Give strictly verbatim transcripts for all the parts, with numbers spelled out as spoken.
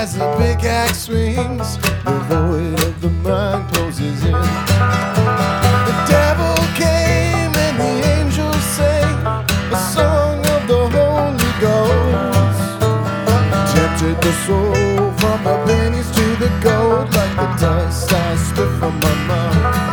as the pickaxe swings, the void of the mind closes in. The devil came and the angels sang a song of the Holy Ghost. Tempted the soul from the pennies to the gold, like the dust I spit from my mouth.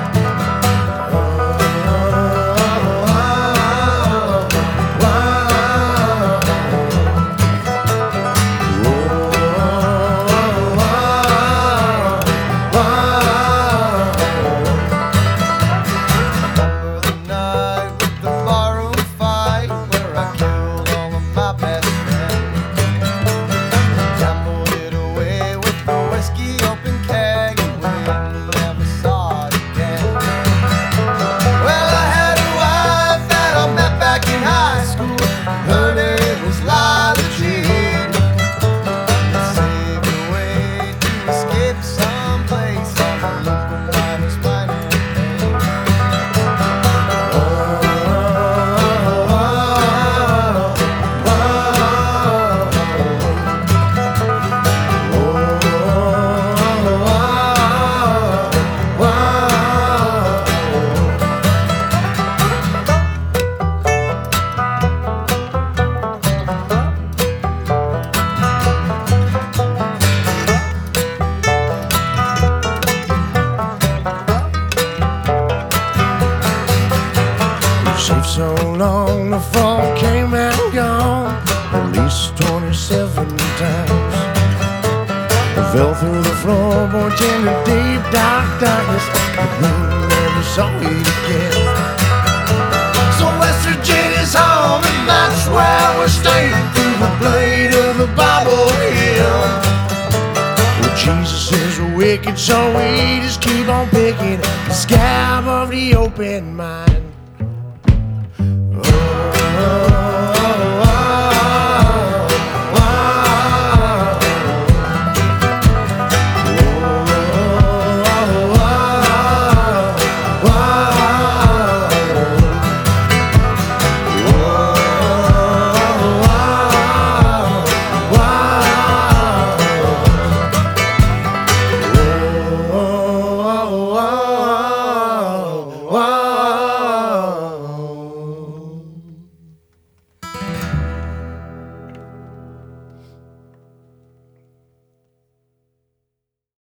Safe so long, the fall came and gone, at least twenty-seven times. I fell through the floorboards in the deep dark darkness, but we never saw it again. So West Virginia's home, and that's where we're staying through the blade of the Bible hymn. Well, Jesus is wicked, so we just keep on picking the scab of the open mind.